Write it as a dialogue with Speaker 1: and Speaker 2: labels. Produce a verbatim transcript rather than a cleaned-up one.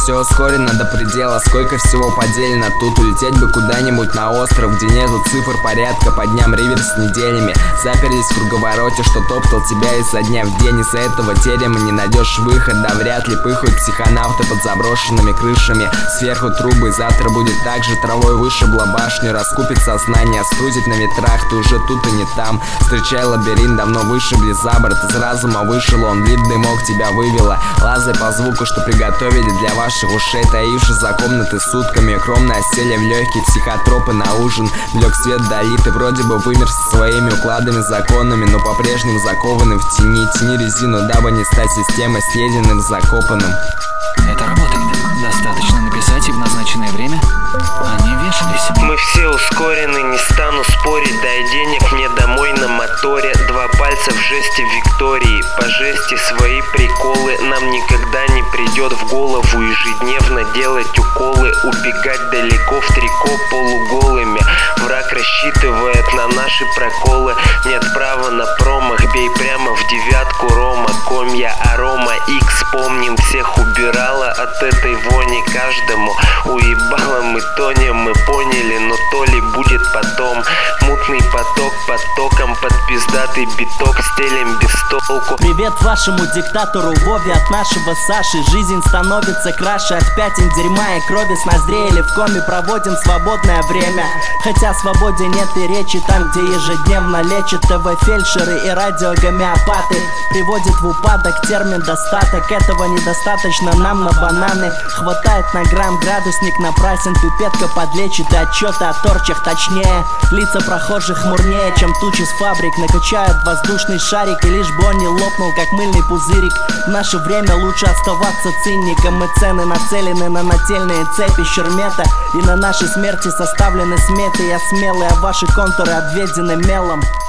Speaker 1: Все ускорено до предела, сколько всего поделено. Тут улететь бы куда-нибудь на остров, где нету цифр порядка, по дням реверс неделями. Заперлись в круговороте, что топтал тебя изо дня в день. Из-за этого терема не найдешь выход, да вряд ли пыхают психонавты под заброшенными крышами. Сверху трубы, завтра будет так же, травой вышибла башню, раскупит сознание, скрутит на ветрах, ты уже тут и не там. Встречай лабиринт, давно вышибли за борт, из разума вышел он, вид дымок тебя вывела. Лазай по звуку, что приготовили для ваших ушей, таившись за комнаты сутками. Кромное оселье в легкие, психотропы на ужин. Лег свет вдали, ты вроде бы вымер со своими укладами, законами, но по-прежнему закованы в тени. Тяни резину, дабы не стать системой, съеденным, закопанным.
Speaker 2: Это работает. Достаточно написать, и в назначенное время они вешались.
Speaker 3: Мы все ускорены, не стану спорить. Дай денег мне домой на моторе. Два пальца в жесте Виктории. По жести свои приколы нам никогда не придет в голову ежедневно делать уколы, убегать далеко в трико полуголыми. Враг рассчитывает на наши проколы. Нет права на промах, бей прямо в девятку. Рома, комья, арома, икс. Помним, всех убирала от этой вони каждому. Уебало мы тонем, мы поняли, но то ли будет потом. Мутный поток потоком под пиздатый биток стелем без толку.
Speaker 4: Привет вашему диктатору Вове от нашего Саши. Жизнь становится краше от пятен дерьма и крови. С ноздрей или в коме проводим свободное время. Хотя о свободе нет и речи там, где ежедневно лечат ТВ-фельдшеры и радиогомеопаты. Приводит в упадок термин достаток. Этого недостаточно нам на бананы. Хватает на грамм, градусник напрасен. Пипетка подлечит и отчеты о торчах точнее. Лица прохожих хмурнее, чем тучи с фабрик. Накачают воздушный шарик, и лишь бы он не лопнул, как мыльный пузырик. В наше время лучше оставаться циником. Мы цены нацелены на нательные цепи Щермета. И на нашей смерти составлены сметы. Я смелый, а ваши контуры обведены мелом.